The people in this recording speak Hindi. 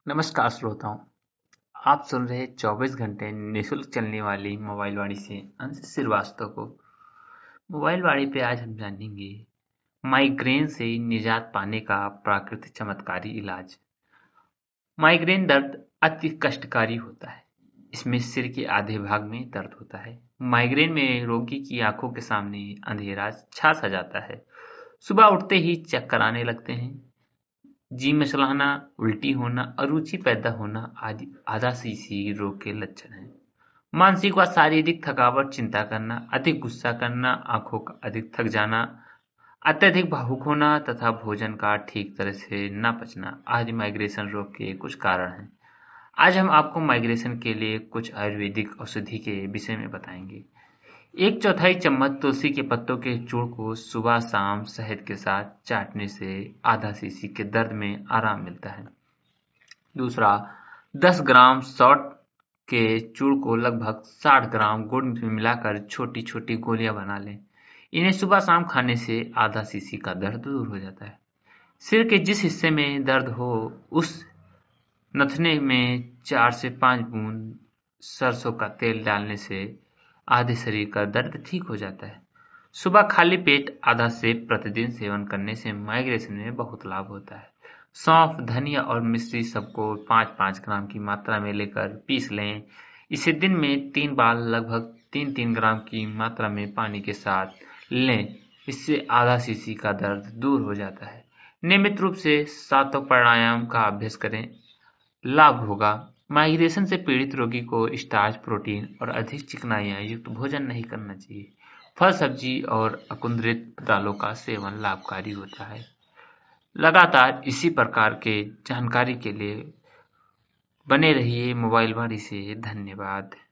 नमस्कार श्रोताओं। आप सुन रहे 24 घंटे निशुल्क चलने वाली मोबाइल वाणी से अंश श्रीवास्तव को। मोबाइल वाणी पे आज हम जानेंगे माइग्रेन से निजात पाने का प्राकृतिक चमत्कारी इलाज। माइग्रेन दर्द अति कष्टकारी होता है। इसमें सिर के आधे भाग में दर्द होता है। माइग्रेन में रोगी की आंखों के सामने अंधेरा छा सा जाता है। सुबह उठते ही चक्कर आने लगते हैं। जी मचलाना, उल्टी होना, अरुचि पैदा होना आदि आधा-सीसी रोग के लक्षण हैं। मानसिक व शारीरिक थकावट, चिंता करना, अधिक गुस्सा करना, आंखों का अधिक थक जाना, अत्यधिक भावुक होना तथा भोजन का ठीक तरह से न पचना आदि माइग्रेशन रोग के कुछ कारण हैं। आज हम आपको माइग्रेशन के लिए कुछ आयुर्वेदिक औषधि के विषय में बताएंगे। 1/4 चम्मच तुलसी के पत्तों के चूर्ण को सुबह शाम शहद के साथ चाटने से आधा सीसी के दर्द में आराम मिलता है। दूसरा, 10 ग्राम सौंठ के चूर्ण को लगभग 60 ग्राम गुड़ में मिलाकर छोटी छोटी गोलियां बना लें। इन्हें सुबह शाम खाने से आधा सीसी का दर्द दूर हो जाता है। सिर के जिस हिस्से में दर्द हो उस नथने में 4 से 5 बूंद सरसों का तेल डालने से आधे शरीर का दर्द ठीक हो जाता है। सुबह खाली पेट आधा सेब प्रतिदिन सेवन करने से माइग्रेशन में बहुत लाभ होता है। सौंफ, धनिया और मिश्री सबको 5-5 ग्राम की मात्रा में लेकर पीस लें। इसे दिन में 3 बार लगभग 3-3 ग्राम की मात्रा में पानी के साथ लें। इससे आधा सीसी का दर्द दूर हो जाता है। नियमित रूप से सातों प्राणायाम का अभ्यास करें, लाभ होगा। माइग्रेशन से पीड़ित रोगी को स्टार्च, प्रोटीन और अधिक चिकनाई युक्त भोजन नहीं करना चाहिए। फल, सब्जी और अकुंदित दालों का सेवन लाभकारी होता है। लगातार इसी प्रकार के जानकारी के लिए बने रहिए मोबाइल वाणी से। धन्यवाद।